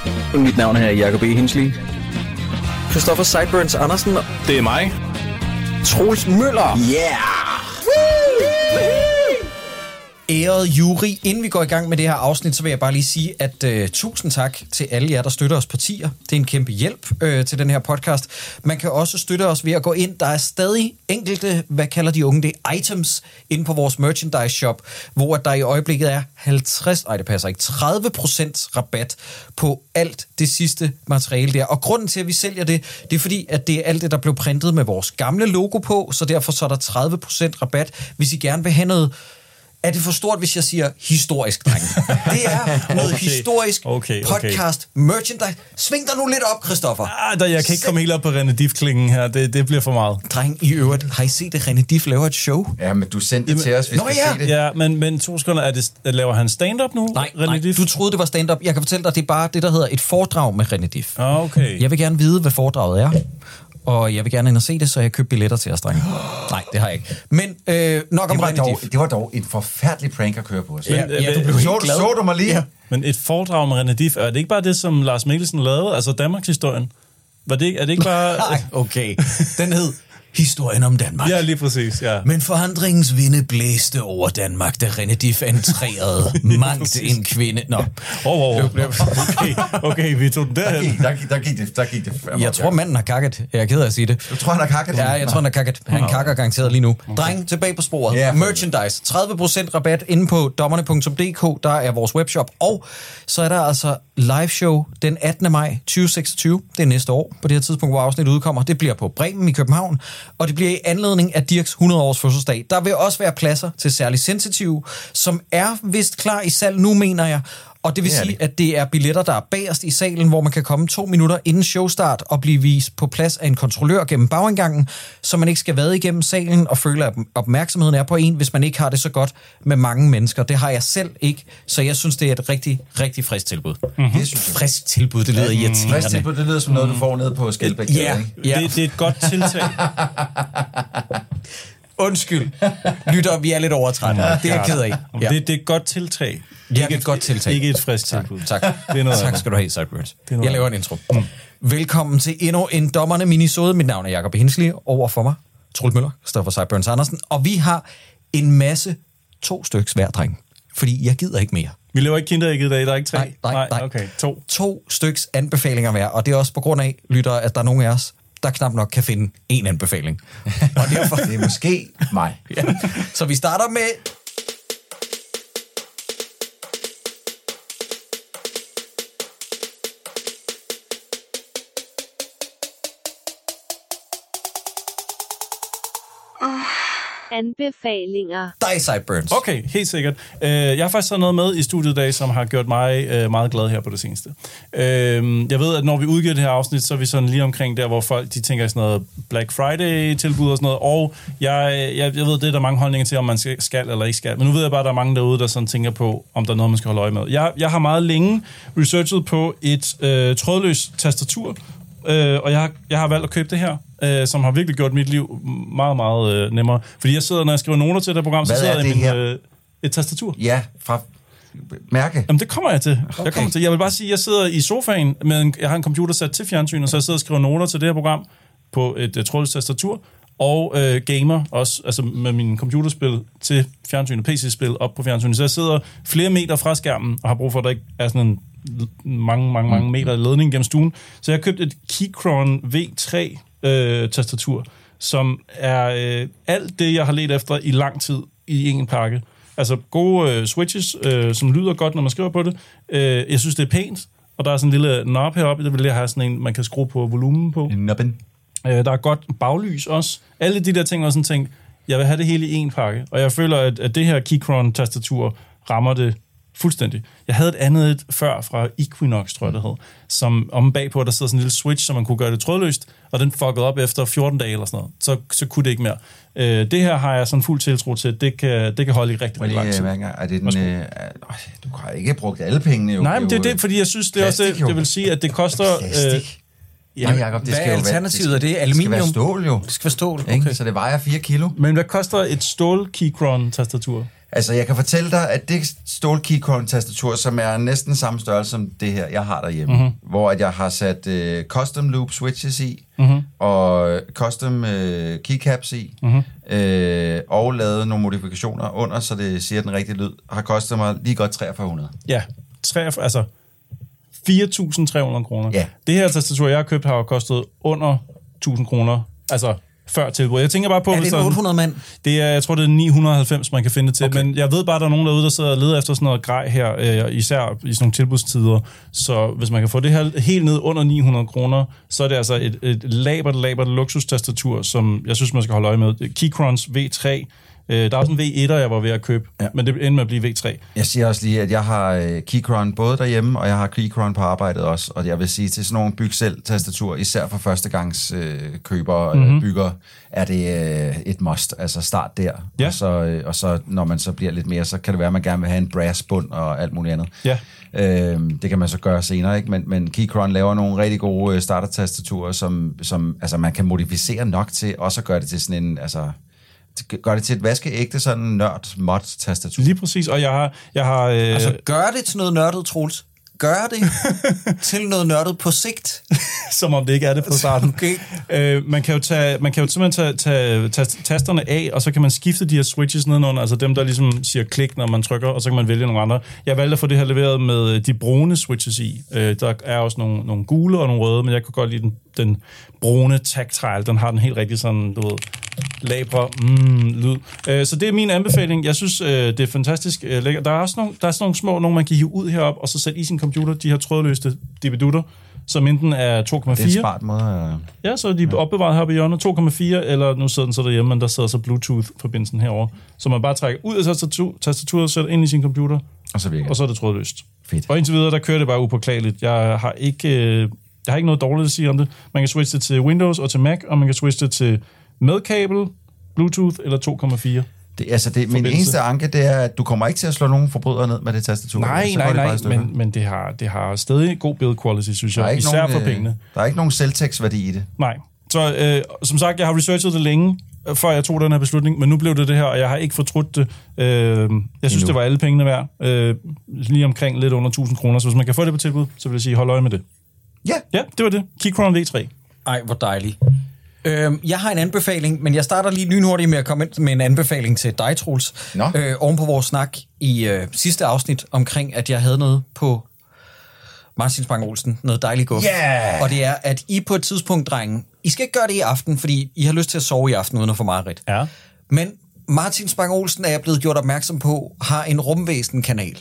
Mit navn er Jacob E. Hensley. Christoffer Sideburns Andersen. Det er mig. Troels Møller. Yeah! Ærede jury, inden vi går i gang med det her afsnit, så vil jeg bare lige sige, at tusind tak til alle jer, der støtter os partier. Det er en kæmpe hjælp til den her podcast. Man kan også støtte os ved at gå ind. Der er stadig enkelte, hvad kalder de unge det, items inde på vores merchandise shop, hvor der i øjeblikket er 30% rabat på alt det sidste materiale der. Og grunden til, at vi sælger det, det er fordi, at det er alt det, der blev printet med vores gamle logo på, så derfor så er der 30% rabat, hvis I gerne vil have noget. Er det for stort, hvis jeg siger historisk, drenge? Det er noget historisk podcast, merchandise. Sving dig nu lidt op, Christoffer. Jeg kan ikke komme helt op på René Diff-klingen her. Det bliver for meget. Dreng, i øvrigt, har I set, at René Diff laver et show? Ja, men du sendte det til os, vi skal se det. Ja, men 2 sekunder, laver han stand-up nu? Nej, du troede, det var stand-up. Jeg kan fortælle dig, det er bare det, der hedder et foredrag med René Diff. Okay. Jeg vil gerne vide, hvad foredraget er. Og jeg vil gerne ind og se det, så jeg køber billetter til os, drenge. Nej, det har jeg ikke. Men nok om René Diff. Det var dog en forfærdelig prank at køre på os. Ja, du blev helt glad. Så du mig lige? Ja. Men et foredrag med René Diff, er det ikke bare det, som Lars Mikkelsen lavede? Altså Danmarks-historien? Er det ikke bare... Nej, okay. Den hed Historien om Danmark. Ja, lige præcis, ja. Men forandringens vinde blæste over Danmark, da René Diff entrerede mangt en kvinde. Nå. Okay, vi tog den derhen. Der gik det. Jeg tror, manden har kakket. Jeg er ked af at sige det. Du tror, han har kakket? Ja, jeg tror, han har kakket. Han kakker garanteret lige nu. Dreng, tilbage på sporet. Yeah, merchandise. 30% rabat inde på dommerne.dk. Der er vores webshop. Og så er der altså live show den 18. maj 2026. Det er næste år på det her tidspunkt, hvor afsnittet udkommer. Det bliver på Bremen i København. Og det bliver i anledning af Dirks 100-års fødselsdag. Der vil også være pladser til særligt sensitive, som er vist klar i salg nu, mener jeg. Og det vil sige, at det er billetter, der er bagerst i salen, hvor man kan komme 2 minutter inden showstart og blive vist på plads af en kontrollør gennem bagindgangen, så man ikke skal vade igennem salen og føle, at opmærksomheden er på en, hvis man ikke har det så godt med mange mennesker. Det har jeg selv ikke, så jeg synes, det er et rigtig, rigtig frisk tilbud. Mm-hmm. Frisk tilbud, det lyder irriterende. Frisk tilbud, det lyder som noget, du får ned på Skelbæk. Ja. Det er et godt tiltag. Undskyld. Lytter, vi er lidt overtrætte. Det er jeg ked af. Ja. Det er et godt tiltag. Det er et godt tiltag. Ikke et frisk tilbud. Tak. Tak skal du have, Sideburns. Jeg laver en intro. Velkommen til endnu en dommerne minisode. Mit navn er Jacob Hensley. Over for mig, Troels Møller, Christoffer Sideburns Andersen. Og vi har en masse 2 styks hver, dreng. Fordi jeg gider ikke mere. Vi laver ikke kinderæg i dag, der er ikke 3? Nej. Okay, 2 styks anbefalinger hver. Og det er også på grund af, lytter, at der er nogen af os, der knap nok kan finde en anbefaling. Og derfor det er måske mig. Ja. Så vi starter med... Anbefalinger. Dig, Sideburns. Okay, helt sikkert. Jeg har faktisk taget noget med i studiet i dag, som har gjort mig meget glad her på det seneste. Jeg ved, at når vi udgiver det her afsnit, så er vi sådan lige omkring der, hvor folk de tænker sådan noget Black Friday-tilbud og sådan noget. Og jeg ved, det er der mange holdninger til, om man skal eller ikke skal. Men nu ved jeg bare, at der er mange derude, der sådan tænker på, om der er noget, man skal holde øje med. Jeg har meget længe researchet på et trådløst tastatur, og jeg har valgt at købe det her, som har virkelig gjort mit liv meget, meget nemmere. Fordi jeg sidder, når jeg skriver noter til det program, så sidder jeg i et tastatur. Ja, fra mærke. Jamen, det kommer jeg til. Okay. Jeg vil bare sige, at jeg sidder i sofaen, men jeg har en computer sat til fjernsynet, så jeg sidder og skriver noter til det her program på et trådløst tastatur, og gamer også, altså med min computerspil til fjernsynet, PC-spil op på fjernsynet. Så jeg sidder flere meter fra skærmen, og har brug for, at der ikke er sådan en mange meter ledning gennem stuen. Så jeg har købt et Keychron V3 tastatur, som er alt det, jeg har let efter i lang tid i en pakke. Altså gode switches, som lyder godt, når man skriver på det. Jeg synes, det er pænt, og der er sådan en lille knob heroppe, der vil jeg have sådan en, man kan skrue på volumen på. Nobben. Der er godt baglys også. Alle de der ting, og sådan tænkt, jeg vil have det hele i en pakke. Og jeg føler, at det her Keychron-tastatur rammer det fuldstændig. Jeg havde et andet før fra Equinox, tror jeg det hed, som om bagpå, der sidder sådan en lille switch, så man kunne gøre det trådløst, og den fuckede op efter 14 dage eller sådan noget. Så kunne det ikke mere. Det her har jeg sådan fuld tiltro til, det kan holde i rigtig lang tid. Er det den, du har ikke brugt alle pengene jo. Nej, men det er det, fordi jeg synes, det er også det vil sige, at det koster... Ja, Jacob, det hvad er alternativet af det? Aluminium? Det skal være stål jo. Det skal være stål, okay. Så det vejer 4 kilo. Men hvad koster et stål Keychron-tastatur? Altså, jeg kan fortælle dig, at det stål-keychron-tastatur, som er næsten samme størrelse som det her, jeg har derhjemme, hvor at jeg har sat custom loop switches i, og custom keycaps i, og lavet nogle modifikationer under, så det siger den rigtige lyd, har kostet mig lige godt 4300. Ja, 4.300 kroner. Ja. Det her tastatur, jeg har købt, har jo kostet under 1.000 kroner. Altså før tilbud. Jeg tænker bare på... Er det en 800 mand? Det er, jeg tror, det er 990, man kan finde det til. Okay. Men jeg ved bare, der er nogen derude, der sidder og leder efter sådan noget grej her, især i sådan nogle tilbudstider. Så hvis man kan få det her helt ned under 900 kroner, så er det altså et labert luksustastatur, som jeg synes, man skal holde øje med. Keychrons V3. Der er også en V1'er, jeg var ved at købe, men det endte med at blive V3. Jeg siger også lige, at jeg har Keychron både derhjemme, og jeg har Keychron på arbejdet også, og jeg vil sige, til sådan nogle byg-selv-tastatur, især for førstegangs bygger, er det et must. Altså start der, ja. og så når man så bliver lidt mere, så kan det være, at man gerne vil have en brass-bund og alt muligt andet. Ja. Det kan man så gøre senere, ikke? Men Keychron laver nogle rigtig gode starter-tastaturer, som altså, man kan modificere nok til, også at gøre det til sådan en... Altså, gør det til et vaskeægte sådan nørd-mod-tastatur. Lige præcis, og jeg har altså, gør det til noget nørdet, Troels. Gør det til noget nørdet på sigt. Som om det ikke er det fra starten. Okay. Man kan jo simpelthen tage tasterne af, og så kan man skifte de her switches nedenunder, altså dem, der ligesom siger klik, når man trykker, og så kan man vælge nogle andre. Jeg valgte at få det her leveret med de brune switches i. Der er også nogle gule og nogle røde, men jeg kunne godt lide den brune tactile. Den har den helt rigtig sådan, du ved, labre lyd. Så det er min anbefaling. Jeg synes, det er fantastisk lækkert. Der er sådan nogle små, nogle man kan hive ud herop, og så sætte i sin computer, de her trådløse dividutter, som enten er 2,4. Det er en smart måde. Ja, så er de opbevaret her på hjørnet. 2,4, eller nu sidder den så derhjemme, men der sidder så Bluetooth-forbindelsen herover, så man bare trækker ud af tastaturet, sætter ind i sin computer, og så er det trådløst. Fedt. Og indtil videre, der kører det bare upåklageligt. Jeg har ikke noget dårligt at sige om det. Man kan switche det til Windows og til Mac, og man kan switche det til med kabel, Bluetooth eller 2,4. Min eneste anke, det er, at du kommer ikke til at slå nogen forbrydere ned med det tastatur. Nej, men det har stadig god build quality, synes jeg, især for pengene. Der er ikke nogen selvtekst-værdi i det. Nej. Så som sagt, jeg har researchet det længe, før jeg tog den her beslutning, men nu blev det her, og jeg har ikke fortrudt det. Jeg synes, det var alle pengene værd. Lige omkring lidt under 1.000 kroner, så hvis man kan få det på tilbud, så vil jeg sige, hold øje med det. Ja. Ja, det var det. Keychron V3. Ej, hvor dejligt. Jeg har en anbefaling, men jeg starter lige lynhurtigt med at komme ind med en anbefaling til dig, Troels. Oven på vores snak i sidste afsnit omkring, at jeg havde noget på Martin Spang Olsen, noget dejligt guf. Yeah! Og det er, at I på et tidspunkt, drenge, I skal ikke gøre det i aften, fordi I har lyst til at sove i aften uden at få mareridt. Ja. Men Martin Spang Olsen er jeg blevet gjort opmærksom på, har en rumvæsen-kanal.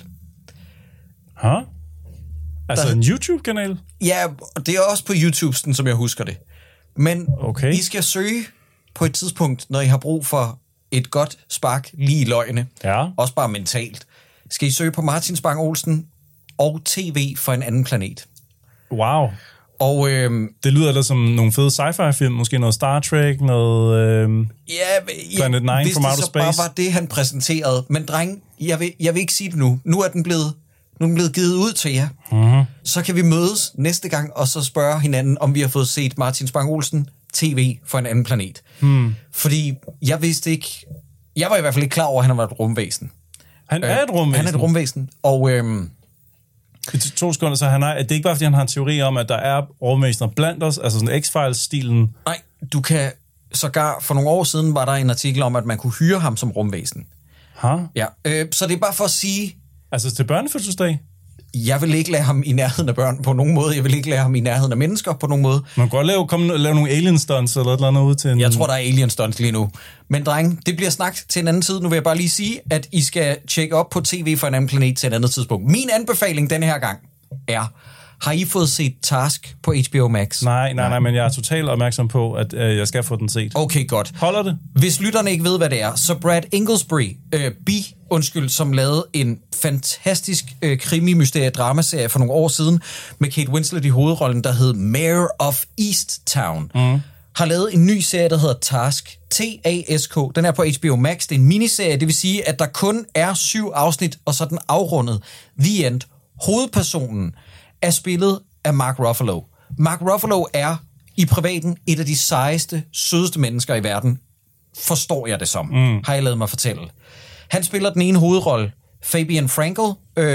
Altså en YouTube-kanal? Ja, og det er også på YouTube, som jeg husker det. Men okay. I skal søge på et tidspunkt, når I har brug for et godt spark lige i løgene. Ja. Også bare mentalt. Skal I søge på Martin Spang Olsen og TV for en anden planet. Wow. Og det lyder da som nogle fede sci-fi-film, måske noget Star Trek, noget Planet 9 from Outer Space. Hvis det så bare var det, han præsenterede. Men dreng, jeg vil ikke sige det nu. Nu er den blevet givet ud til jer. Mm-hmm. Så kan vi mødes næste gang, og så spørge hinanden, om vi har fået set Martin Spang Olsen TV for en anden planet. Fordi jeg vidste ikke... Jeg var i hvert fald ikke klar over, at han var et rumvæsen. Han er et rumvæsen? Han er et rumvæsen, og... I 2 sekunder, så det er ikke bare, fordi han har en teori om, at der er rumvæsener blandt os, altså sådan X-Files-stilen. Nej, du kan... Sågar for nogle år siden var der en artikel om, at man kunne hyre ham som rumvæsen. Ja, så det er bare for at sige... Altså til børnefødselsdag? Jeg vil ikke lade ham i nærheden af børn på nogen måde. Jeg vil ikke lade ham i nærheden af mennesker på nogen måde. Man kan godt lave nogle alien stunts eller et eller andet ud til en... Jeg tror, der er alien stunts lige nu. Men dreng, det bliver snakket til en anden tid. Nu vil jeg bare lige sige, at I skal tjekke op på TV for en anden planet til et andet tidspunkt. Min anbefaling denne her gang er... Har I fået set Task på HBO Max? Nej, men jeg er totalt opmærksom på, at jeg skal få den set. Okay, godt. Holder det? Hvis lytterne ikke ved, hvad det er, så Brad Inglesbury, som lavede en fantastisk krimi-mysterie-dramaserie for nogle år siden, med Kate Winslet i hovedrollen, der hed Mayor of Easttown, har lavet en ny serie, der hedder Task, T-A-S-K. Den er på HBO Max. Det er en miniserie, det vil sige, at der kun er 7 afsnit, og så er den afrundet. The End. Hovedpersonen er spillet af Mark Ruffalo. Mark Ruffalo er i privaten et af de sejeste, sødeste mennesker i verden. Forstår jeg det som, har jeg lavet mig fortælle. Han spiller den ene hovedrolle, Fabian Frankel,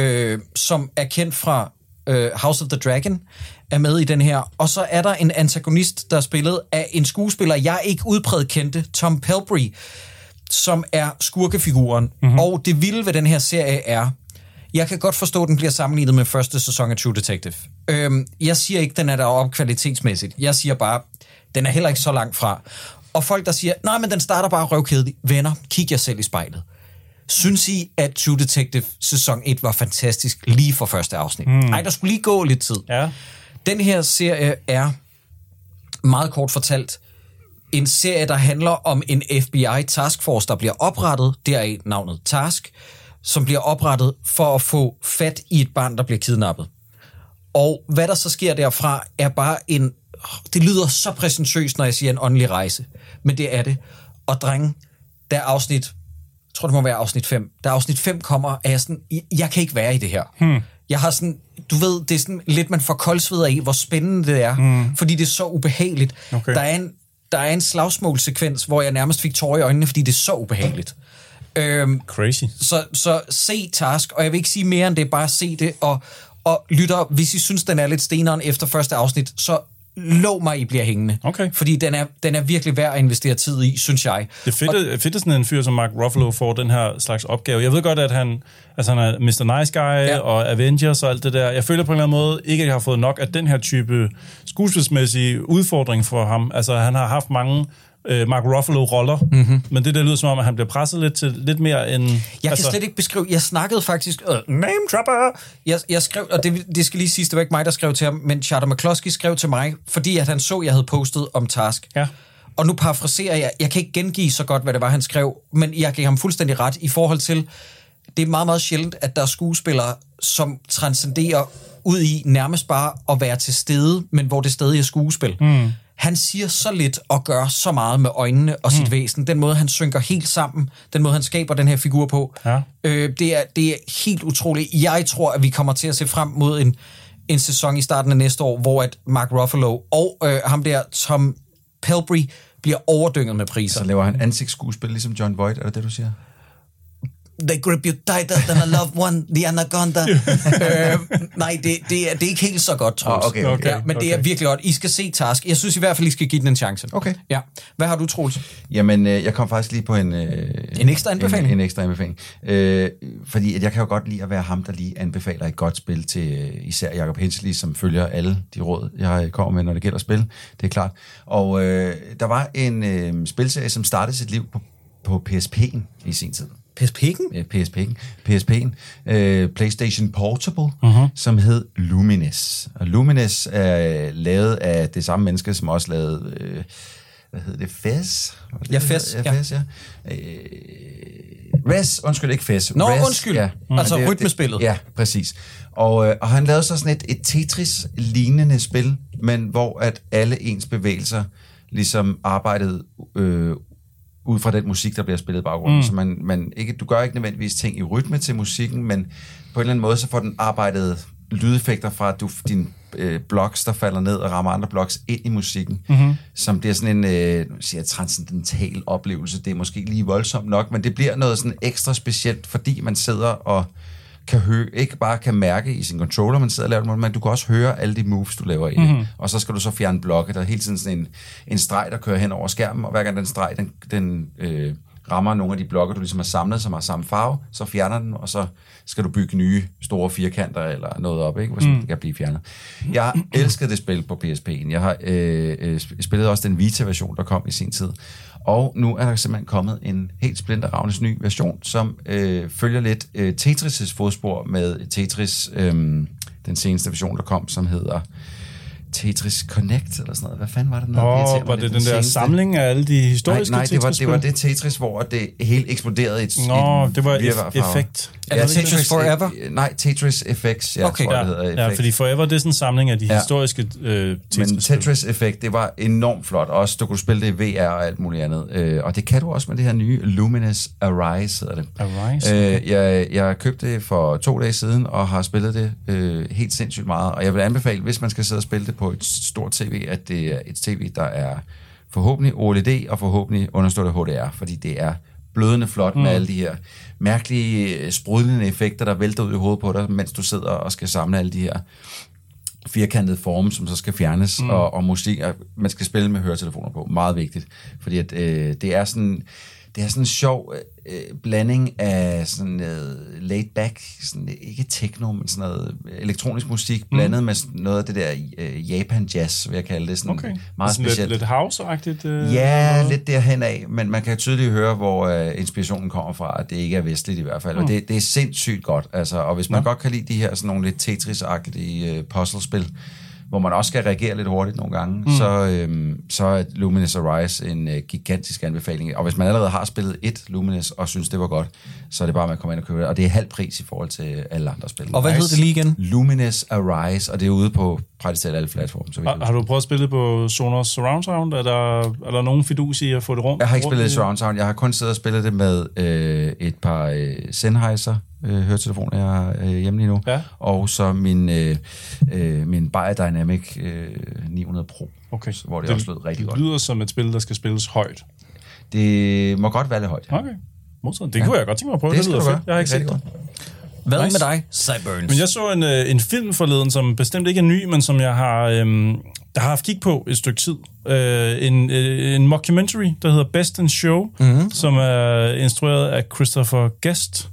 som er kendt fra House of the Dragon, er med i den her. Og så er der en antagonist, der er spillet af en skuespiller, jeg ikke udpræget kendte, Tom Pelbry, som er skurkefiguren. Mm-hmm. Og det vilde ved den her serie er, jeg kan godt forstå, at den bliver sammenlignet med første sæson af True Detective. Jeg siger ikke, den er deroppe kvalitetsmæssigt. Jeg siger bare, den er heller ikke så langt fra. Og folk, der siger, nej, men den starter bare røvkedeligt. Venner, kig jer selv i spejlet. Synes I, at True Detective sæson 1 var fantastisk lige for første afsnit? Nej, der skulle lige gå lidt tid. Ja. Den her serie er, meget kort fortalt, en serie, der handler om en FBI taskforce, der bliver oprettet, deraf navnet Task, som bliver oprettet for at få fat i et barn, der bliver kidnappet. Og hvad der så sker derfra, er bare det lyder så præsentøst, når jeg siger en åndelig rejse, men det er det. Og drenge, der afsnit, jeg tror det må være afsnit 5, da afsnit 5 kommer, er jeg sådan, jeg kan ikke være i det her. Jeg har sådan, du ved, det er sådan lidt, man får koldsved af, hvor spændende det er, fordi det er så ubehageligt. Okay. Der er en slagsmålsekvens, hvor jeg nærmest fik tårer i øjnene, fordi det er så ubehageligt. Crazy. Så se Task, og jeg vil ikke sige mere end det, bare se det, og lytter, hvis I synes, den er lidt steneren efter første afsnit, så lov mig, I bliver hængende. Okay. Fordi den er virkelig værd at investere tid i, synes jeg. Det er fedt, sådan en fyr som Mark Ruffalo får den her slags opgave. Jeg ved godt, at han er Mr. Nice Guy og Avengers og alt det der. Jeg føler på en eller anden måde ikke, at jeg har fået nok af den her type skuespilsmæssige udfordring for ham. Altså, han har haft mange Mark Ruffalo-roller, men det der lyder som om, at han bliver presset lidt til lidt mere end... Jeg kan slet ikke beskrive... Jeg snakkede faktisk... Name dropper! Jeg skrev, og det skal lige siges, det var ikke mig, der skrev til ham, men Charter McCloskey skrev til mig, fordi at han så, jeg havde postet om Task. Ja. Og nu parafraserer jeg. Jeg kan ikke gengive så godt, hvad det var, han skrev, men jeg gav ham fuldstændig ret i forhold til... Det er meget, meget sjældent, at der er skuespillere, som transcenderer ud i nærmest bare at være til stede, men hvor det stadig er skuespil. Han siger så lidt og gør så meget med øjnene og sit væsen. Den måde, han synker helt sammen. Den måde, han skaber den her figur på. Ja. Det er helt utroligt. Jeg tror, at vi kommer til at se frem mod en sæson i starten af næste år, hvor at Mark Ruffalo og ham der, Tom Pelbry, bliver overdynget med priser. Så laver han ansigtsskuespil, ligesom John Voight, er det det, du siger? They grip you tighter than a loved one, the anaconda. Nej, det er ikke helt så godt, Troels. Okay. Ja, men det er virkelig godt. I skal se Task. Jeg synes i hvert fald, I skal give den en chance. Okay. Ja. Hvad har du, Troels? Jamen, jeg kom faktisk lige på en ekstra anbefaling. En ekstra anbefaling. Fordi at jeg kan jo godt lide at være ham, der lige anbefaler et godt spil til især Jacob Hensley, som følger alle de råd, jeg kommer med, når det gælder spil. Det er klart. Og der var en spilserie, som startede sit liv på PSP'en i sin tid. PSP'en? PSP'en. PlayStation Portable, som hed Lumines. Og Lumines er lavet af det samme menneske, som også lavede, hvad hedder det, Fez? Ja, Fez, ja. Res, undskyld, ikke Fez. Nå, Res, undskyld. Ja. Altså rytmespillet. Ja, præcis. Og han lavede så sådan et Tetris-lignende spil, men hvor at alle ens bevægelser ligesom arbejdede ud fra den musik, der bliver spillet i baggrunden. Så du gør ikke nødvendigvis ting i rytme til musikken, men på en eller anden måde, så får den arbejdet lydeffekter fra din blocks, der falder ned og rammer andre blocks ind i musikken, som bliver sådan en transcendental oplevelse. Det er måske lige voldsomt nok, men det bliver noget sådan ekstra specielt, fordi man sidder og kan høre, ikke bare kan mærke i sin controller, man sidder og laver det, men du kan også høre alle de moves, du laver i det. Og så skal du så fjerne blokke. Der er hele tiden sådan en streg, der kører hen over skærmen, og hver gang den streg, den rammer nogle af de blokke, du ligesom har samlet, som har samme farve, så fjerner den, og så skal du bygge nye store firkanter eller noget op, ikke? Hvis det kan blive fjernet. Jeg elskede det spil på PSP'en. Jeg har spillet også den Vita-version, der kom i sin tid. Og nu er der simpelthen kommet en helt splinterravne ny version, som følger lidt Tetris' fodspor med Tetris, den seneste version, der kom, som hedder Tetris Connect, eller sådan noget. Hvad fanden var det? Var det den der samling af alle de historiske Tetris-spil? Nej, det var det Tetris, hvor det hele eksploderede i et det var Effect. Er det Tetris Forever? Nej, Tetris Effects, okay. tror jeg, det hedder. Ja, fordi Forever, det er sådan en samling af de historiske Tetris-spil. Men Tetris Effect, det var enormt flot. Også, du kunne spille det i VR og alt muligt andet. Og det kan du også med det her nye Luminous Arise, hedder det. Arise? Jeg købte det for 2 dage siden, og har spillet det helt sindssygt meget. Og jeg vil anbefale, hvis man skal sidde og spille det på et stort tv, at det er et tv, der er forhåbentlig OLED og forhåbentlig understøtter HDR, fordi det er blødende flot med alle de her mærkelige, sprudlende effekter, der vælter ud i hovedet på dig, mens du sidder og skal samle alle de her firkantede forme, som så skal fjernes, og musik, man skal spille med høretelefoner på. Meget vigtigt, fordi at, det er sådan en sjov blanding af sådan noget laid back, sådan, ikke techno, men sådan noget elektronisk musik, blandet med noget af det der Japan jazz, vil jeg kalde det. Sådan meget sådan specielt. Lidt house-agtigt? Ja, lidt derhen af, men man kan tydeligt høre, hvor inspirationen kommer fra, at det ikke er vestligt i hvert fald, og det er sindssygt godt. Altså, og hvis man godt kan lide de her sådan nogle lidt Tetris-agtige puzzlespil, hvor man også skal reagere lidt hurtigt nogle gange, så er Luminous Arise en gigantisk anbefaling. Og hvis man allerede har spillet et Luminous og synes, det var godt, så er det bare med at komme ind og købe det. Og det er halv pris i forhold til alle andre spil. Og hvad hedder det lige igen? Luminous Arise, og det er ude på praktisk talt alle platforme. Har du prøvet at spille på Sonos Surround Sound? Er der nogen fidus i at få det rundt? Jeg har ikke spillet Surround Sound. Jeg har kun siddet og spillet det med et par Sennheiser høretelefoner, jeg har hjemme lige nu. Ja. Og så min Beyerdynamic 900 Pro, hvor det også lød rigtig godt. Det lyder som et spil, der skal spilles højt. Det må godt være lidt højt. Okay. Modtaget. Det kunne jeg godt tænke mig at prøve. Det lyder fedt. Jeg har ikke set det. Hvad med dig, Sideburns? Men jeg så en film forleden, som bestemt ikke er ny, men som jeg har haft kig på et stykke tid. En mockumentary, der hedder Best in Show, som er instrueret af Christopher Guest.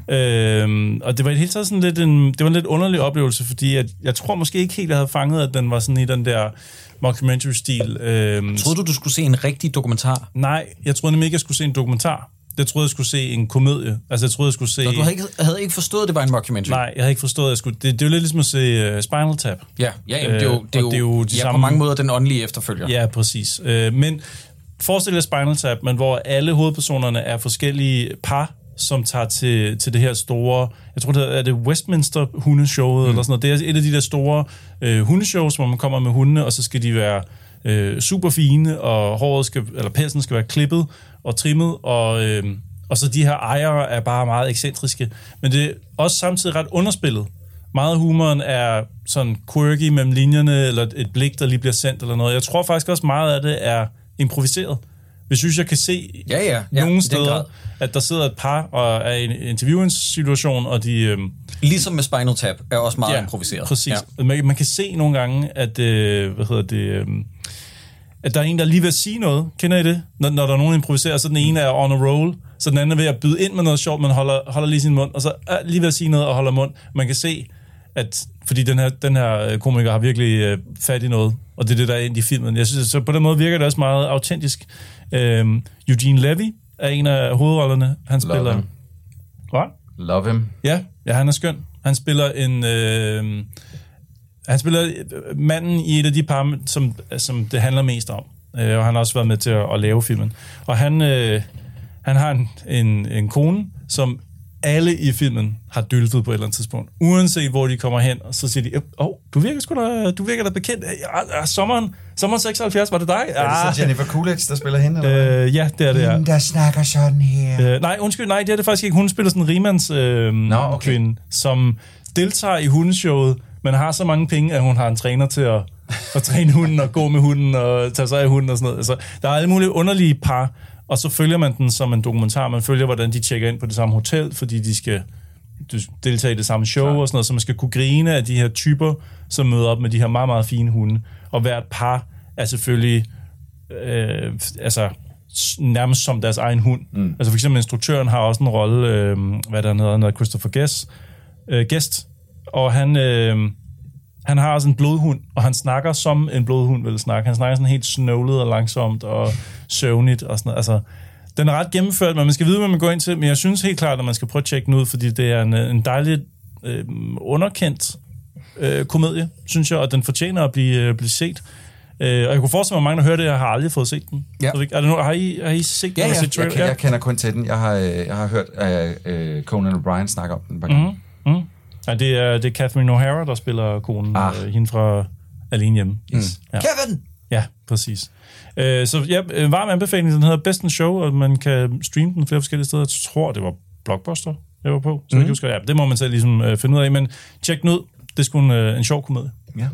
Og det var i det hele taget sådan det var en lidt underlig oplevelse, fordi jeg tror måske ikke helt, jeg havde fanget, at den var sådan i den der mockumentary-stil. Troede du skulle se en rigtig dokumentar? Nej, jeg troede nemlig ikke, jeg skulle se en dokumentar. Jeg troede, jeg skulle se en komedie. Altså, jeg troede, jeg skulle se... Så du havde ikke forstået, at det var en mockumentary? Nej, jeg havde ikke forstået, at jeg skulle... Det er jo lidt ligesom at se Spinal Tap. Ja, jamen, det er jo de samme... på mange måder den åndelige efterfølger. Ja, præcis. Men forestil dig Spinal Tap, men hvor alle hovedpersonerne er forskellige par, som tager til det her store... Jeg tror, det er det Westminster hundeshowet, eller sådan noget. Det er et af de der store hundeshows, hvor man kommer med hundene, og så skal de være super fine, og pelsen skal være klippet og trimmet, og så de her ejere er bare meget ekscentriske. Men det er også samtidig ret underspillet. Meget af humoren er sådan quirky mellem linjerne, eller et blik, der lige bliver sendt, eller noget. Jeg tror faktisk også meget af det er improviseret. Jeg synes, jeg kan se nogle steder, at der sidder et par og er i en interviewingssituation, og de... Ligesom med Spinal Tap er også meget improviseret. Præcis. Ja. Man kan se nogle gange, at at der er en, der lige vil sige noget. Kender I det? Når der er nogen, der improviserer, så den ene er on a roll, så den anden er ved at byde ind med noget sjovt, men holder lige sin mund, og så er lige ved at sige noget og holder mund. Man kan se, at fordi den her komiker har virkelig fat i noget, og det er det, der er ind i filmen. Jeg synes, så på den måde virker det også meget autentisk. Eugene Levy er en af hovedrollerne. Han spiller... Hvad? Love him. Ja, han er skøn. Han spiller han spiller manden i et af de par, som det handler mest om. Og han har også været med til at lave filmen. Og han har en kone, som alle i filmen har dyltet på et eller andet tidspunkt. Uanset hvor de kommer hen, og så siger de, du virker da bekendt. Sommeren 76, var det dig? Er det så Jennifer Coolidge, der spiller hende? Eller ja, det er det, ja. Der snakker sådan her. Nej, det er det faktisk ikke. Hun spiller sådan en rimands kvinde, som deltager i hundeshowet, men har så mange penge, at hun har en træner til at træne hunden og gå med hunden og tage sig af hunden og sådan noget. Altså, der er alle mulige underlige par, og så følger man den som en dokumentar. Man følger, hvordan de tjekker ind på det samme hotel, fordi de skal deltage i det samme show og sådan noget, så man skal kunne grine af de her typer, som møder op med de her meget, meget fine hunde. Og hvert par er selvfølgelig nærmest som deres egen hund. Altså for eksempel instruktøren har også en rolle, hvad der hedder, Christopher Guest, og han har også en blodhund, og han snakker som en blodhund vil snakke. Han snakker sådan helt snøvlet og langsomt og søvnigt og sådan noget. Altså, den er ret gennemført, men man skal vide, hvad man går ind til. Men jeg synes helt klart, at man skal prøve at tjekke den ud, fordi det er en dejlig underkendt komedie, synes jeg, og den fortjener at blive set. Og jeg kunne forestille mig, at mange, der hører det, jeg har aldrig fået set den. Ja. Har I set den? Ja, jeg kender kun til den. Jeg har hørt Conan O'Brien snakke om den på gang. Ja, det er Catherine O'Hara, der spiller konen, hende fra Alene Hjemme. Yes. Ja. Kevin! Ja, præcis. Så ja, varm anbefaling, den hedder Best in Show, og man kan streame den flere forskellige steder. Jeg tror, det var Blockbuster, jeg var på. Så jeg husker, det må man selv ligesom finde ud af, men tjek den ud. Det er sgu en sjov komedie. Ja.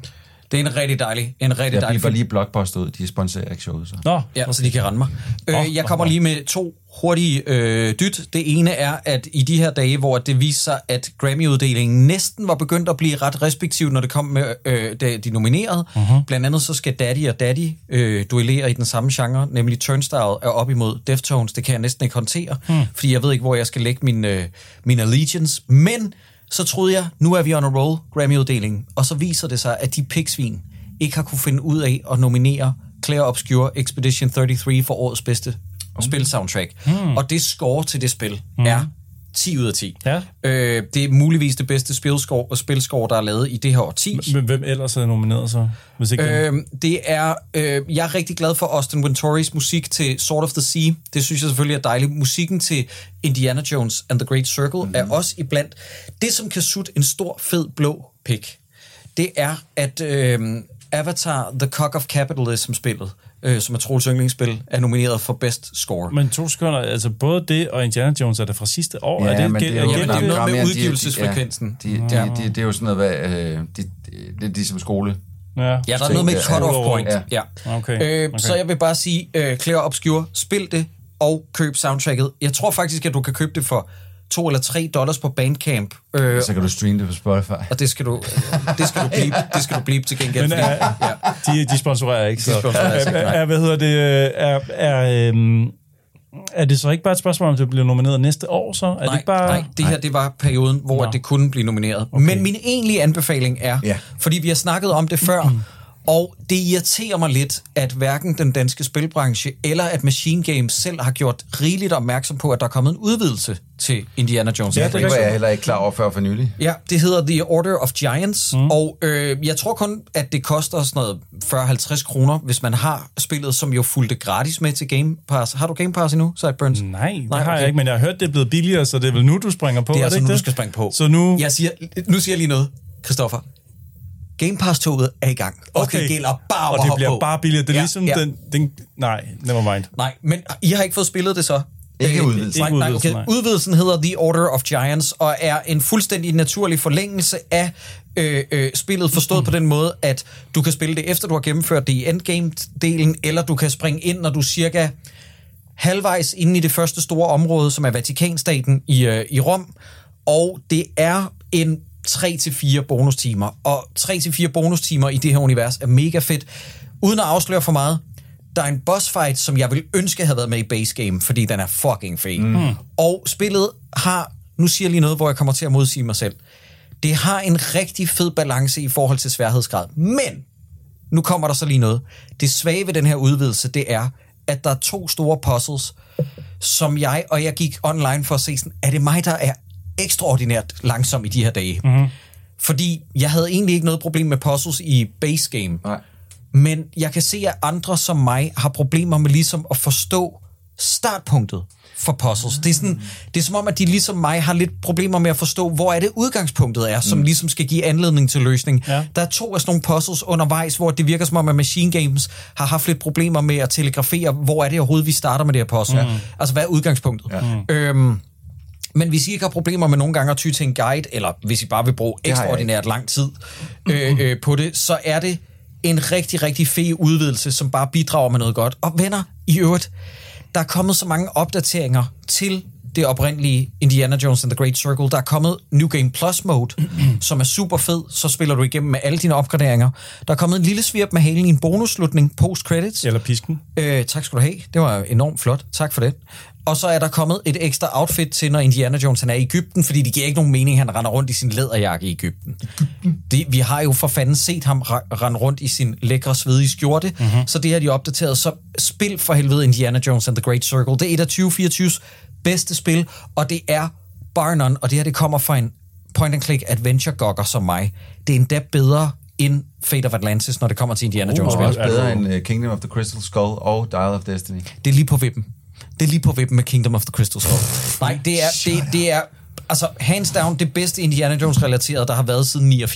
Det er en rigtig dejlig Jeg bliver film. lige Blockbuster ud. De sponsorer ikke showet, så. Nå, Ja, så de kan rende mig. Jeg kommer lige med 2 hurtige dyt. Det ene er, at i de her dage, hvor det viser sig, at Grammy-uddelingen næsten var begyndt at blive ret respektiv, når det kom med de nominerede. Blandt andet så skal Daddy og Daddy duellere i den samme genre, nemlig Turnstile er op imod Deftones. Det kan jeg næsten ikke håndtere, fordi jeg ved ikke, hvor jeg skal lægge min allegiance. Men så troede jeg, nu er vi on a roll, Grammy-uddelingen. Og så viser det sig, at de pigsvin ikke har kunne finde ud af at nominere Claire Obscure Expedition 33 for årets bedste spil-soundtrack. Og det score til det spil er 10 ud af 10. Ja. Det er muligvis det bedste spilscore, der er lavet i det her årti. Men hvem ellers er nomineret så? Hvis ikke Det er... jeg er rigtig glad for Austin Wintourys musik til Sword of the Sea. Det synes jeg selvfølgelig er dejligt. Musikken til Indiana Jones and the Great Circle er også iblandt. Det, som kan sutte en stor, fed, blå pik, det er, at Avatar The Cock of Capitalism-spillet, som er Troels yndlingsspil, er nomineret for Best Score. Men 2 sekunder, altså både det og Indiana Jones er det fra sidste år. Ja, er det, men det er jo noget med udgivelsesfrekvensen. Det er jo sådan noget, det er ligesom skole. Ja, der er noget med cut-off point. Ja. Okay. Så jeg vil bare sige, Claire Obscure, spil det og køb soundtracket. Jeg tror faktisk, at du kan købe det for $2 eller $3 på Bandcamp. Så kan du streame det på Spotify. Og det skal du blive til gengæld. Men de sponsorerer ikke. De sponsorerer ikke, hvad hedder det? Er det så ikke bare et spørgsmål, om det bliver nomineret næste år så? Er det bare... nej, det her det var perioden, hvor det kunne blive nomineret. Okay. Men min egentlige anbefaling er, fordi vi har snakket om det før, og det irriterer mig lidt, at hverken den danske spilbranche eller at Machine Games selv har gjort rigeligt opmærksom på, at der er kommet en udvidelse til Indiana Jones. Ja, det var jeg heller ikke klar over før for nylig. Ja, det hedder The Order of Giants, og jeg tror kun, at det koster sådan noget 40-50 kroner, hvis man har spillet, som jo fulgte gratis med til Game Pass. Har du Game Pass endnu, Sideburns? Nej, det har jeg ikke, men jeg har hørt, det er blevet billigere, så det er vel nu, du springer på. Det er altså nu, du skal springe på. Så nu... Nu siger jeg lige noget, Christoffer. Game Pass-toget er i gang, og det gælder bare og det bliver bare billigere. Det er ligesom den... Nej, never mind. Nej, men I har ikke fået spillet det så? Ikke udvidelsen. Nej. Udvidelsen hedder The Order of Giants, og er en fuldstændig naturlig forlængelse af spillet, forstået på den måde, at du kan spille det efter, du har gennemført det i endgame-delen, eller du kan springe ind, når du cirka halvvejs inde i det første store område, som er Vatikanstaten i Rom, og det er en 3-4 bonustimer, og 3-4 bonustimer i det her univers er mega fedt. Uden at afsløre for meget, der er en boss fight, som jeg vil ønske havde været med i base game, fordi den er fucking fed. Og spillet har, nu siger jeg lige noget, hvor jeg kommer til at modsige mig selv, det har en rigtig fed balance i forhold til sværhedsgrad. Men, nu kommer der så lige noget. Det svage ved den her udvidelse, det er, at der er 2 store puzzles, som jeg gik online for at se sådan, er det mig, der er ekstraordinært langsom i de her dage? Fordi jeg havde egentlig ikke noget problem med puzzles i base game. Nej. Men jeg kan se, at andre som mig har problemer med ligesom at forstå startpunktet for puzzles. Det er som om, at de ligesom mig har lidt problemer med at forstå, hvor er det udgangspunktet er, som ligesom skal give anledning til løsning. Ja. Der er 2 af sådan nogle puzzles undervejs, hvor det virker som om, at Machine Games har haft lidt problemer med at telegrafere, hvor er det overhovedet, vi starter med det her puzzle. Altså, hvad er udgangspunktet? Ja. Men hvis I ikke har problemer med nogle gange at ty til en guide, eller hvis I bare vil bruge ekstraordinært lang tid på det, så er det en rigtig, rigtig fed udvidelse, som bare bidrager med noget godt. Og venner, i øvrigt, der er kommet så mange opdateringer til det oprindelige Indiana Jones and the Great Circle. Der er kommet New Game Plus Mode, som er super fed. Så spiller du igennem med alle dine opgraderinger. Der er kommet en lille svirp med halen i en bonusslutning post-credits. Eller pisken. Tak skal du have. Det var enormt flot. Tak for det. Og så er der kommet et ekstra outfit til, når Indiana Jones han er i Egypten, fordi det giver ikke nogen mening, han render rundt i sin læderjakke i Egypten. Vi har jo for fanden set ham rende rundt i sin lækre, svedige skjorte, så det har de opdateret. Så spil for helvede Indiana Jones and the Great Circle. Det er et af 2024's bedste spil, og det er bar none, og det her det kommer fra en point-and-click adventure-gogger som mig. Det er endda bedre end Fate of Atlantis, når det kommer til Indiana Jones-spil. Og også bedre end Kingdom of the Crystal Skull og Dial of Destiny. Det er lige på vippen. Det er lige på vippen med Kingdom of the Crystal Skull. Nej, det er altså hands down det bedste Indiana Jones relateret, der har været siden 89.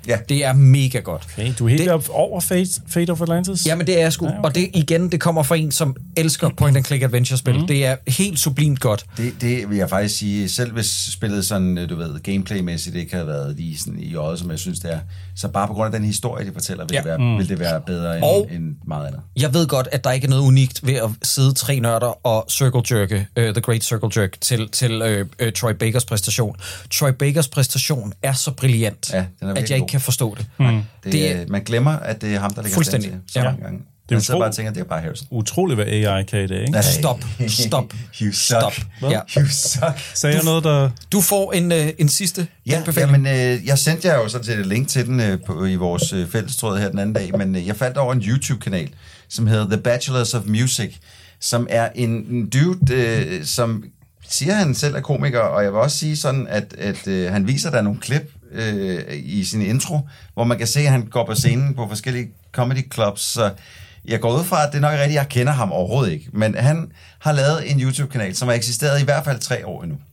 Ja. Det er mega godt. Okay, du er helt op over Fate of Atlantis? Jamen, det er sgu. Okay. Og det kommer fra en, som elsker point-and-click-adventure-spil. Det er helt sublimt godt. Det vil jeg faktisk sige, selv hvis spillet sådan, du ved, gameplaymæssigt ikke havde været lige sådan i øjet, som jeg synes det er, så bare på grund af den historie, de fortæller, vil det være bedre end meget andet. Jeg ved godt, at der ikke er noget unikt ved at sidde 3 nørder og circle-jerke, The Great Circle Jerk, til Troy Bakers præstation. Troy Bakers præstation er så brilliant, at jeg ikke kan forstå det. Man glemmer, at det er ham, der ligger fuldstændig stand til så mange gange. Det er så bare tænker, det er bare Harrison. Utroligt, hvad AI kan i dag, ikke? Stop. You suck. Ja. You suck. Sagde jeg noget, der... Du får en sidste anbefaling. Men jeg sendte jer jo sådan set et link til den i vores fællestråd her den anden dag, men jeg faldt over en YouTube-kanal, som hedder The Bachelors of Music, som er en dude, som siger, han selv er komiker, og jeg vil også sige sådan, at han viser der nogle klip i sin intro, hvor man kan se, at han går på scenen på forskellige comedy clubs, så jeg går ud fra, at det er nok rigtigt, jeg kender ham overhovedet ikke, men han har lavet en YouTube-kanal, som har eksisteret i hvert fald 3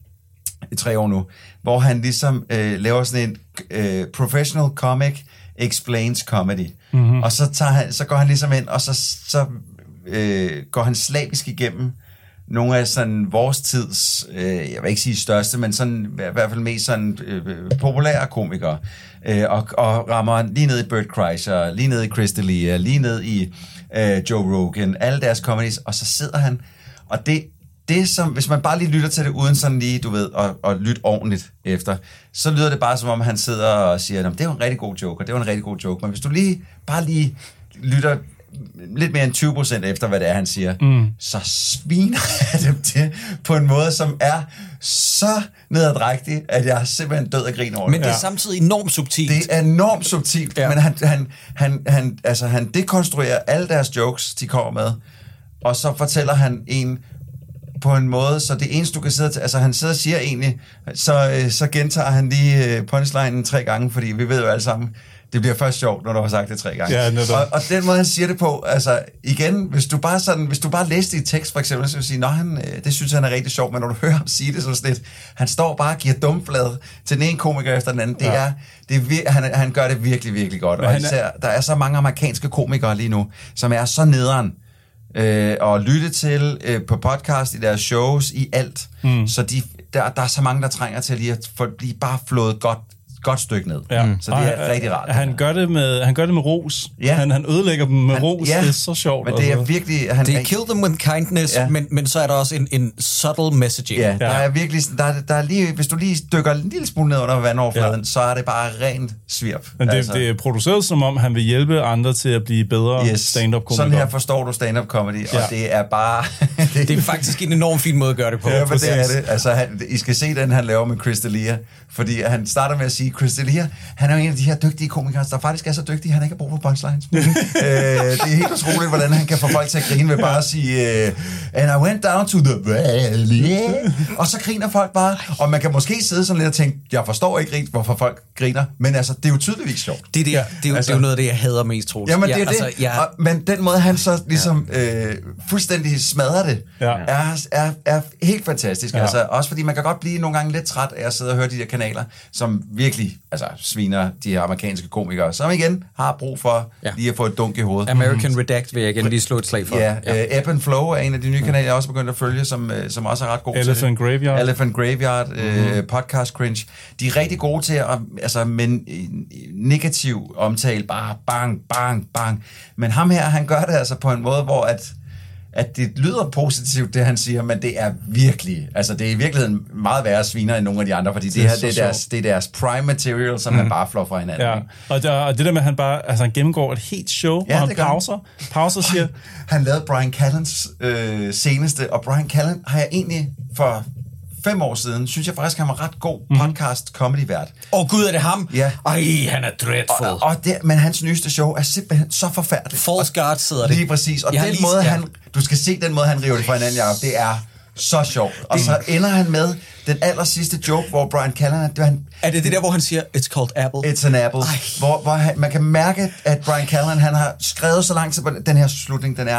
år nu, hvor han ligesom laver sådan en professional comic explains comedy, og så går han ligesom ind, og så går han slavisk igennem nogle af sådan vores tids, jeg vil ikke sige største, men sådan i hvert fald mest sådan populære komikere, og rammer lige ned i Bert Kreischer, lige ned i Chris D'Elia, lige ned i Joe Rogan, alle deres comedies, og så sidder han, og det som, hvis man bare lige lytter til det uden sådan lige, du ved, og lytte ordentligt efter, så lyder det bare som om han sidder og siger, det er jo en rigtig god joke, og det var en rigtig god joke, men hvis du bare lige lytter lidt mere end 20% efter, hvad det er, han siger, så sviner jeg dem til på en måde, som er så nederdrægtig, at jeg er simpelthen død af grin over det. Men det er samtidig enormt subtilt. Det er enormt subtilt, men han dekonstruerer alle deres jokes, de kommer med, og så fortæller han en på en måde, så det eneste, du kan sidde til, altså han sidder og siger egentlig, så gentager han lige punchlinen 3 gange, fordi vi ved jo alle sammen, det bliver først sjovt, når du har sagt det 3 gange. Ja, og den måde, han siger det på, altså igen, hvis du bare læste i tekst, for eksempel, så vil sige, det synes han er rigtig sjovt, men når du hører ham sige det så lidt, han står bare og giver dumflade til den ene komiker efter den anden. Han gør det virkelig, virkelig godt. Og især, der er så mange amerikanske komikere lige nu, som er så nederen og lytte til på podcast, i deres shows, i alt. Så der er så mange, der trænger til lige at blive bare flået godt stykke ned. Ja. Så det er rigtig rart. Han gør det med ros. Ja. Han ødelægger dem med ros. Ja. Det er så sjovt. Men det er virkelig... Det er kill them with kindness, men så er der også en subtle messaging. Ja, der er virkelig... Der er lige, hvis du lige dykker en lille smule ned under vandoverfladen, så er det bare rent svirp. Men det er produceret som om, han vil hjælpe andre til at blive bedre stand-up-komikere. Sådan her forstår du stand-up-comedy, og det er bare... det er faktisk en enorm fin måde at gøre det på. Ja, men det er det. Altså, I skal se den, han laver med Chris D'Elia, fordi han starter med at sige, Chris D'Elia, han er jo en af de her dygtige komikere, der faktisk er så dygtig, at han ikke har brug for punchlines. Det er helt utroligt, hvordan han kan få folk til at grine ved bare at sige, and I went down to the valley, og så griner folk bare, og man kan måske sidde sådan lidt og tænke, jeg forstår ikke rigtig, hvorfor folk griner, men altså, det er jo tydeligvis sjovt. Det er jo noget af det, jeg hader mest, Troels. Jamen, det er det. Men den måde, han så ligesom fuldstændig smadrer det, er helt fantastisk. Ja. Altså, også fordi man kan godt blive nogle gange lidt træt af at sidde og høre de der kanaler, som virkelig sviner de her amerikanske komikere, som igen har brug for lige at få et dunk i hovedet. American Redact vil jeg igen lige slå et slag for. Ja, Ebb and Flow er en af de nye kanaler, jeg også begyndt at følge, som også er ret god til det. Elephant Graveyard, Podcast Cringe. De er rigtig gode til at, men negativ omtale, bare bang, bang, bang. Men ham her, han gør det altså på en måde, hvor at det lyder positivt, det han siger, men det er virkelig, altså det er i virkeligheden meget værre sviner end nogle af de andre, fordi det er deres prime material, som han bare flår fra hinanden. Ja. Og det der med, at han bare, altså han gennemgår et helt show, hvor han pauser siger... Han lavede Brian Callens seneste, og Brian Callen har jeg egentlig for 5 år siden, synes jeg faktisk, han var ret god podcast-comedy-vært. Gud, er det ham? Ja. Ej, han er dreadful. Men hans nyeste show er simpelthen så forfærdeligt. False Guard sidder det. Lige præcis. Og den måde, du skal se den måde, han river det fra hinanden, Jacob, det er så sjovt. Og så ender han med den aller sidste joke, hvor Brian Callen... Er det der, hvor han siger, it's called apple? It's an apple. Hvor man kan mærke, at Brian Callen, han har skrevet så lang tid på den her slutning, den er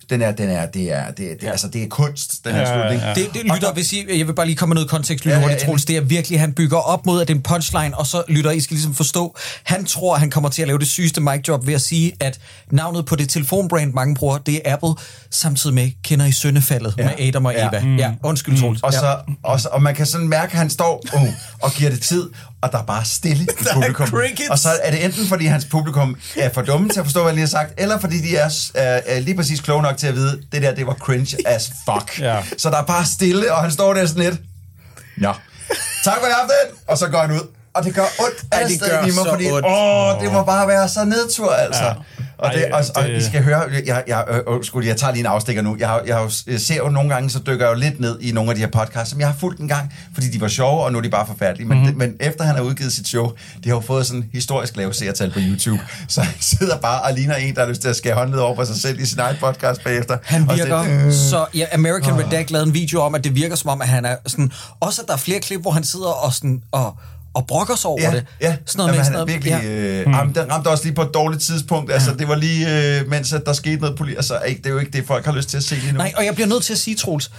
det er kunst, den her slutning. Det lytter, hvis jeg vil bare lige komme med noget kontekst, Troels, det er virkelig, han bygger op mod, at det er en punchline, og så lytter, I skal ligesom forstå, han tror, han kommer til at lave det sygeste mic drop ved at sige, at navnet på det telefonbrand, mange bruger, det er Apple, samtidig med kender I syndefaldet med Adam og Eva. Ja, undskyld, Troels. Og man kan sådan mærke, at han står og giver det tid, og der er bare stille i publikum. Og så er det enten, fordi hans publikum er for dumme til at forstå, hvad han lige har sagt, eller fordi de er lige præcis kloge nok til at vide, det var cringe as fuck. Ja. Så der er bare stille, og han står der sådan lidt, ja, tak for aftenen, og så går han ud. Og det gør ondt alle steder i mig, fordi det må bare være så nedtur, altså. Ja. Og I skal høre, jeg tager lige en afstikker nu. Jeg ser jo nogle gange, så dykker jeg jo lidt ned i nogle af de her podcasts, som jeg har fulgt en gang, fordi de var sjove, og nu er de bare forfærdelige. Men efter han har udgivet sit show, det har jo fået sådan historisk lave seertal på YouTube, så han sidder bare og ligner en, der har lyst til at skære håndled over på sig selv i sin egen podcast bagefter. Han virker så... Ja, American Redact lavede en video om, at det virker som om, at han er sådan... Også at der er flere klip, hvor han sidder og sådan... Og brokker sig over det. Ja, sådan noget. Han er virkelig... den ramte også lige på et dårligt tidspunkt. Altså, det var lige, mens der skete noget politisk. Altså, det er jo ikke det, folk har lyst til at se lige nu. Nej, og jeg bliver nødt til at sige, Troels,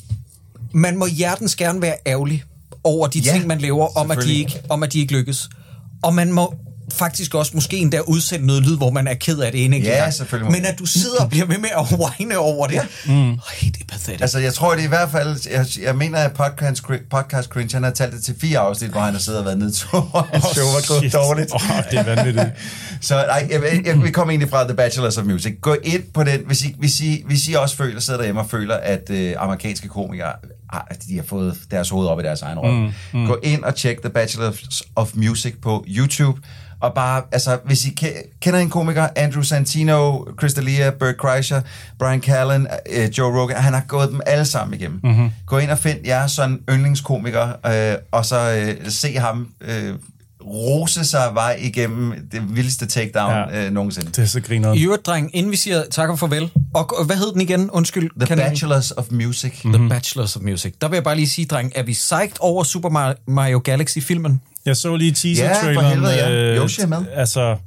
man må hjertens gerne være ærgerlig over de ting, man laver, om at de ikke lykkes. Og man må faktisk også måske endda udsende noget lyd, hvor man er ked af det en enkelt gang. Selvfølgelig. Men at du sidder og bliver med at whine over det. Det er pathetisk. Altså, jeg tror, det i hvert fald... Jeg mener, at Podcast Cringe, han har talt det til 4 afsnit, hvor han har siddet og været nedtur. Det var gået dårligt. Det er vanvittigt. Så nej, vi kommer egentlig fra The Bachelors of Music. Gå ind på den, hvis I også sidder derhjemme og føler, at amerikanske komikere de har fået deres hoved op i deres egen rolle. Gå ind og tjek The Bachelors of Music på YouTube. Og bare, altså, hvis I kender en komiker, Andrew Santino, Chris D'Elia, Bert Kreischer, Brian Callen, Joe Rogan, han har gået dem alle sammen igennem. Gå ind og find jeres sådan yndlingskomiker, og så se ham rose sig vej igennem det vildeste takedown nogensinde. Det er så grineren. I øvrigt, dreng, inden vi siger tak og farvel, og hvad hed den igen? Undskyld. The Bachelors of Music. The Bachelors of Music. Der vil jeg bare lige sige, dreng, er vi psyched over Super Mario Galaxy-filmen? Jeg så lige teaser-traileren. Ja, for helvede, Yoshi er med. Altså...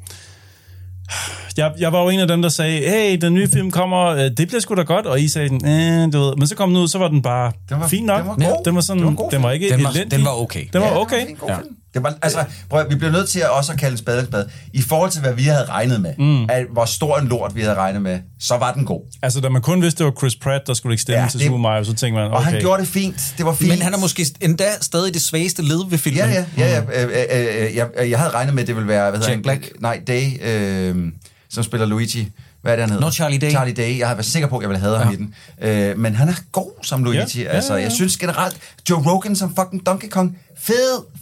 Jeg var jo en af dem, der sagde, hey, den nye film kommer, det bliver sgu da godt, og I sagde den, du ved. Men så kom den ud, så var den bare fin nok. Den var sådan, den var ikke elendig. Den var okay. Den var okay. Det var, altså, vi bliver nødt til at også kalde en spade. I forhold til, hvad vi havde regnet med, at hvor stor en lort vi havde regnet med, så var den god. Altså, da man kun vidste, det var Chris Pratt, der skulle ikke stemme til Super Mario, så tænkte man, okay. Og han gjorde det fint. Det var fint. Men han er måske endda stadig det svageste led ved filmen. Ja. Jeg havde regnet med, at det ville være, hvad hedder Jack Black? Nej, Day, som spiller Luigi. Hvad er det, han hedder? Charlie Day. Charlie Day. Jeg har været sikker på, at jeg ville have ham i den. Men han er god som Luigi. Altså, jeg synes generelt, Joe Rogan som fucking Donkey Kong, fed.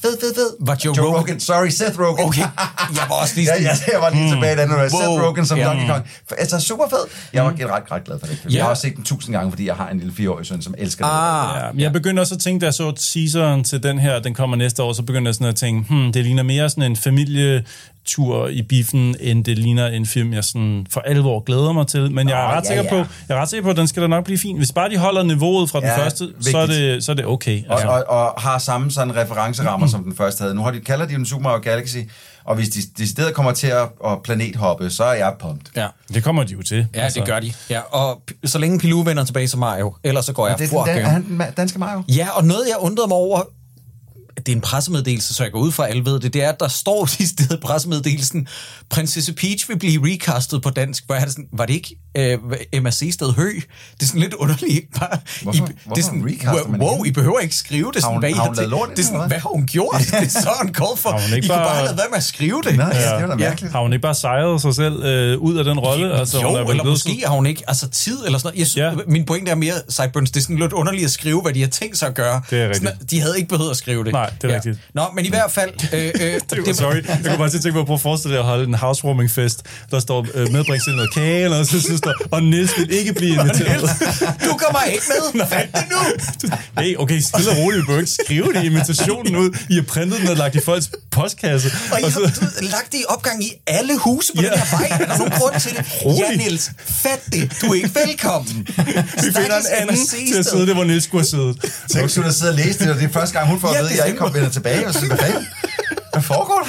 Var Joe Rogan? Sorry, Seth Rogen. Okay, jeg var også lige... jeg var lige tilbage i den. Seth Rogen som Donkey Kong. Altså, super fed. Jeg var ret glad for det. Jeg har også set den 1000 gange, fordi jeg har en lille 4-årig søn, som elsker det. Jeg begyndte også at tænke, da jeg så teaseren til den her, den kommer næste år, så begyndte jeg sådan at tænke, det ligner mere sådan en familietur i biffen, end det ligner en film, jeg sådan for alvor glæder mig til. Men jeg er ret sikker på, at den skal da nok blive fin. Hvis bare de holder niveauet fra den første, så er det okay. Altså. Og har samme sådan referencerammer, som den første havde. Nu kalder de den Super Mario Galaxy, og hvis de stedet kommer til at planethoppe, så er jeg pumped. Ja, det kommer de jo til. Ja, det gør de. Ja, og så længe Pilou vender tilbage som Mario, ellers så går jeg er han den danske Mario? Ja, og noget jeg undrede mig over, det er en pressemeddelelse, så jeg går ud fra, alle ved det, det er, at der står i stedet pressemeddelelsen, Prinsesse Peach vil blive recastet på dansk. Var det ikke Emma Seested Høgh? Det er sådan lidt underligt. Hvorfor det er sådan, wow, I behøver ikke skrive det. Sådan, hvad har hun gjort? Det er så en call for. I kunne bare lade være med at skrive det. Nej, det er da mærkeligt. Har hun ikke bare sejret sig selv ud af den rolle? Altså, eller måske har hun ikke tid eller sådan noget. Min pointe er mere, Sideburns, det er sådan lidt underligt at skrive, hvad de har tænkt sig at gøre. Det er rigtigt. De havde ikke behøvet at skrive det. Nej, det er rigtigt. Nå, men i hvert fald... Sorry, jeg kunne bare tænke på at forestille dig at holde en housewarming-fest, der står medbringt til noget kage, eller så synes der, og Niels vil ikke blive inviteret. Du kommer ikke med! Fand det nu! Hey, okay, stille og roligt, vi bør ikke skrive det i invitationen ud. I har printet den og lagt i folks postkasse. Og I har lagt det i opgang i alle huse på den her vej. Er der nogen grund til det? Ja, Niels, fat det. Du er ikke velkommen. Vi finder en anden til at sidde der, hvor Niels skulle have siddet. Tænk, du der sidder og læser det, og det er første gang, hun får at vide, at jeg ikke kommer tilbage. Og så hvad foregår der?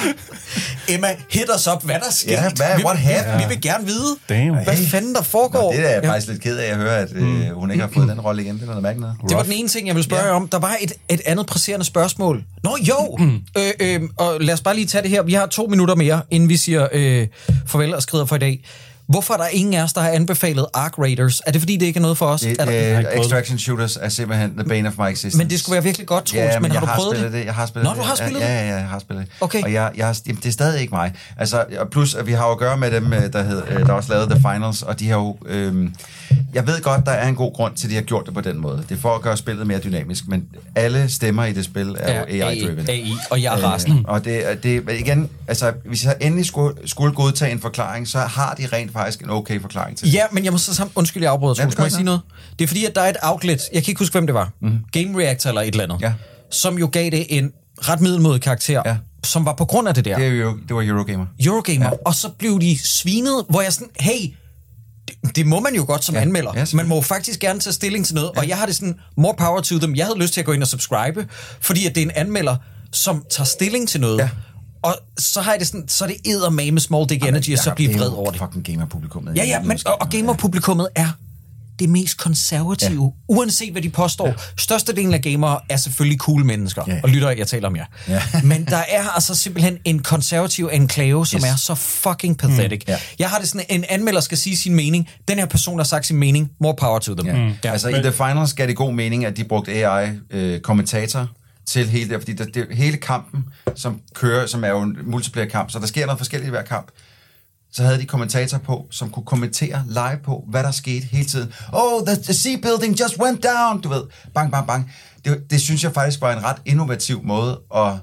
Emma, hit os op, hvad der sker. Ja, vi vil gerne vide, Damn. hvad fanden der foregår. Det er jeg faktisk lidt ked af at høre, at hun ikke har fået den rolle igen. Det er noget mærkeligt. Det var den ene ting, jeg ville spørge om. Der var et andet presserende spørgsmål. Nå jo! Og lad os bare lige tage det her. Vi har 2 minutter mere, inden vi siger farvel og skrider for i dag. Hvorfor er der ingen af os, der har anbefalet Arc Raiders? Er det fordi, det ikke er noget for os? Extraction Shooters er simpelthen the bane of my existence. Men det skulle være virkelig godt, Troels. Ja, men har du prøvet det? Jeg har spillet det. Nå, du har spillet det? Ja, jeg har spillet det. Okay. Og det er stadig ikke mig. Altså, plus, at vi har jo at gøre med dem, der også lavede The Finals, og de har jo... jeg ved godt, der er en god grund til, at de har gjort det på den måde. Det er for at gøre spillet mere dynamisk, men alle stemmer i det spil er jo AI-driven. AI, og jeg er rasende. Og det igen, altså, hvis jeg endelig skulle godtage en forklaring, så har de rent faktisk en okay forklaring til det. Ja, men jeg må så sammen... Undskyld, jeg afbryder, Troels. Må jeg sige noget? Det er fordi, at der er et outlet, jeg kan ikke huske, hvem det var. Game Reactor eller et eller andet, som jo gav det en ret middelmådig karakter, som var på grund af det der. Det var Eurogamer. Eurogamer, og så blev de svinet, hvor jeg sådan, hey, det må man jo godt som anmelder. Man må jo faktisk gerne tage stilling til noget, og jeg har det sådan, more power to them. Jeg havde lyst til at gå ind og subscribe, fordi at det er en anmelder, som tager stilling til noget. Ja. Og så har jeg det sådan, så er det eddermame small dick energy, og så bliver vred over det. Fucking gamerpublikummet. Ja, men og gamerpublikummet er det mest konservative, uanset hvad de påstår. Størstedelen af gamere er selvfølgelig cool mennesker, og lytter, jeg taler om jer. Men der er altså simpelthen en konservativ enklave, som er så fucking pathetic. Jeg har det sådan, en anmelder skal sige sin mening, den her person har sagt sin mening, more power to them. Altså i The Finals gav det god mening, at de brugte AI-kommentator til hele det, fordi hele kampen, som kører, som er jo en multiplayer-kamp, så der sker noget forskelligt i hver kamp, så havde de kommentator på, som kunne kommentere live på, hvad der skete hele tiden. Oh, the sea building just went down, du ved. Bang, bang, bang. Det synes jeg faktisk var en ret innovativ måde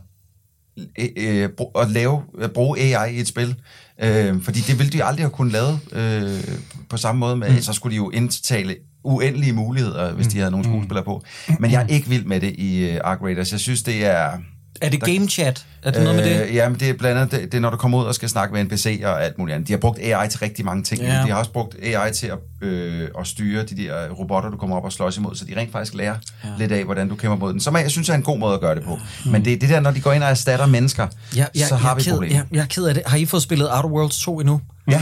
at bruge AI i et spil. Fordi det ville de aldrig have kunnet lave på samme måde. Med, så skulle de jo indtale uendelige muligheder, hvis de havde nogle skuespillere på. Men jeg er ikke vild med det i Arc Raiders. Jeg synes, det er... Er det game chat? Er det noget med det? Ja, men det er blandt andet, det er, når du kommer ud og skal snakke med NPC og alt muligt andet. De har brugt AI til rigtig mange ting. De har også brugt AI til at styre de der robotter, du kommer op og slås imod, så de rent faktisk lærer lidt af, hvordan du kæmper mod den. Som jeg synes er en god måde at gøre det på. Men det er det der, når de går ind og erstatter mennesker, så har vi et problem. Jeg er ked af det. Har I fået spillet Outer Worlds 2 endnu?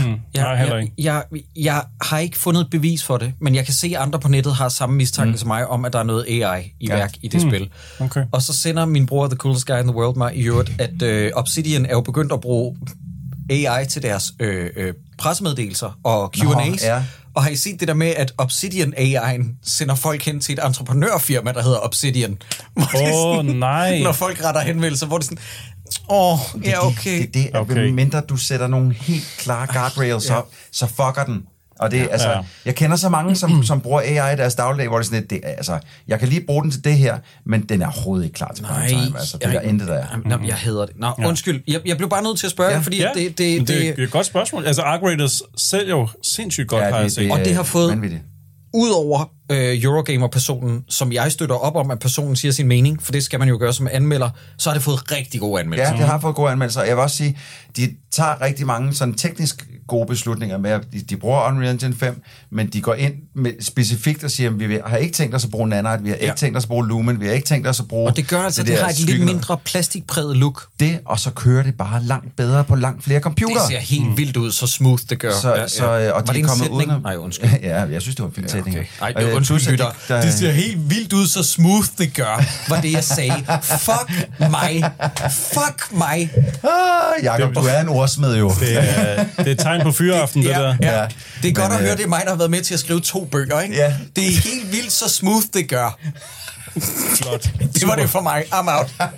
Jeg har ikke fundet et bevis for det, men jeg kan se, at andre på nettet har samme mistanke som mig om, at der er noget AI i værk i det spil. Okay. Og så sender min bror, The Coolest Guy in the World, mig i øvrigt, at Obsidian er jo begyndt at bruge AI til deres pressemeddelelser og Q&A's. Og har I set det der med, at Obsidian AI'en sender folk hen til et entreprenørfirma, der hedder Obsidian? Nej. Når folk retter henvendelser, hvor det sådan... okay. Okay. Mindre du sætter nogle helt klare guardrails op, så fucker den. Og det jeg kender så mange, som bruger AI i deres dagligdag, hvor det er sådan lidt, jeg kan lige bruge den til det her, men den er overhovedet ikke klar til prime time. Altså, det er intet der er. Jeg hader det. Undskyld. Jeg blev bare nødt til at spørge, fordi det er et godt spørgsmål. Altså, Arc Raiders selv jo sindssygt godt, har jeg set. Og det har fået... Udover Eurogamer-personen, som jeg støtter op om, at personen siger sin mening, for det skal man jo gøre som anmelder, så har det fået rigtig gode anmeldelser. Ja, det har fået gode anmeldelser. Jeg vil også sige, de tager rigtig mange sådan teknisk gode beslutninger med, at de bruger Unreal Engine 5, men de går ind med specifikt og siger, at vi har ikke tænkt os at bruge Nanite, vi har ikke tænkt os at bruge Lumen, vi har ikke tænkt os at bruge... Og det gør altså, det har et lidt mindre plastikpræget look. Det, og så kører det bare langt bedre på langt flere computere. Det ser helt vildt ud, så smooth det gør. Og de er kommet ud af... Nej, undskyld. Ja, jeg synes, det var en fin sætning. Okay. Undskyld, lytter. Det ser helt vildt ud, så smooth det gør, var det, jeg sagde. Fuck mig. Jakob, du er en ordsmed jo. Det er et tegn på fyreaften, det der. Ja. Det er godt at høre, det er mig, der har været med til at skrive 2 bøger, ikke? Ja. Det er helt vildt, så smooth det gør. Flot. Det var det for mig. I'm out. Jeg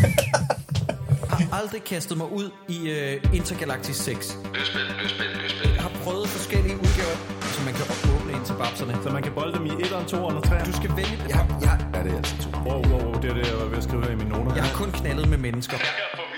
har aldrig kastet mig ud i Intergalactic 6. Løsspil. Jeg har prøvet forskellige udgaver, så man kan åbne ind til babserne. Så man kan bolde dem i 1'eren, 2'eren og 3'eren? Du skal vælge... Ja, det er altså 2. Wow, det er det, jeg var ved at skrive her i mine noter. Jeg har kun knaldet med mennesker. Jeg kan